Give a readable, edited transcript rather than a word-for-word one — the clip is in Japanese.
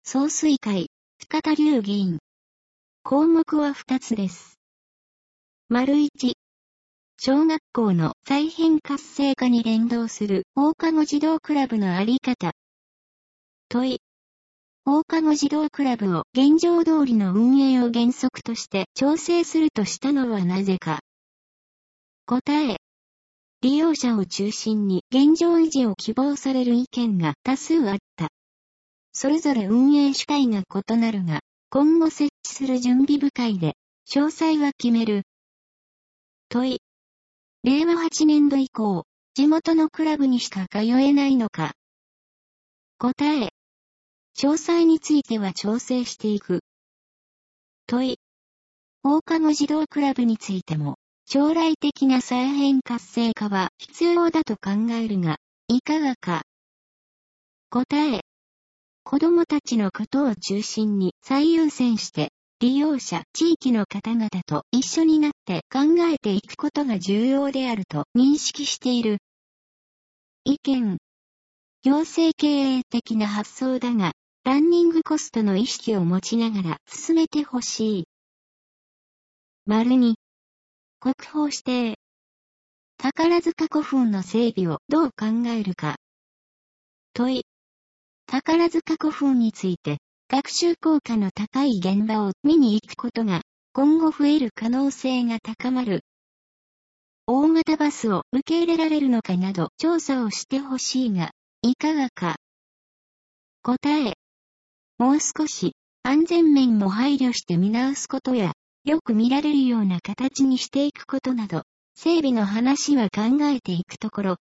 総帥会、深田龍議員。項目は2つです。1、小学校の再編活性化に連動する放課後児童クラブのあり方。問い。放課後児童クラブを現状通りの運営を原則として調整するとしたのはなぜか。答え。利用者を中心に現状維持を希望される意見が多数あった。それぞれ運営主体が異なるが、今後設置する準備部会で詳細は決める。問い。令和8年度以降、地元のクラブにしか通えないのか。答え。詳細については調整していく。問い。放課後児童クラブについても、将来的な再編活性化は必要だと考えるが、いかがか。答え。子どもたちのことを中心に最優先して、利用者、地域の方々と一緒になって考えていくことが重要であると認識している。意見。行政経営的な発想だが、ランニングコストの意識を持ちながら進めてほしい。2、国宝指定。宝塚古墳の整備をどう考えるか。問い。宝塚古墳について、学習効果の高い現場を見に行くことが、今後増える可能性が高まる。大型バスを受け入れられるのかなど調査をしてほしいが、いかがか。答え。もう少し安全面も配慮して見直すことや、よく見られるような形にしていくことなど、整備の話は考えていくところ。